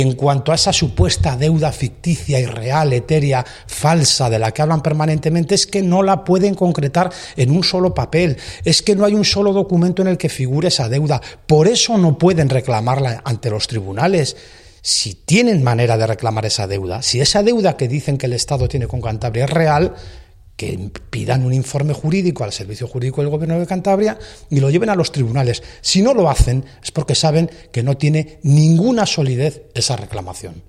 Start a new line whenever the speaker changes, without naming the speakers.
En cuanto a esa supuesta deuda ficticia, irreal, etérea, falsa, de la que hablan permanentemente, es que no la pueden concretar en un solo papel, es que no hay un solo documento en el que figure esa deuda, por eso no pueden reclamarla ante los tribunales. Si tienen manera de reclamar esa deuda, si esa deuda que dicen que el Estado tiene con Cantabria es real, que pidan un informe jurídico al Servicio Jurídico del Gobierno de Cantabria y lo lleven a los tribunales. Si no lo hacen es porque saben que no tiene ninguna solidez esa reclamación.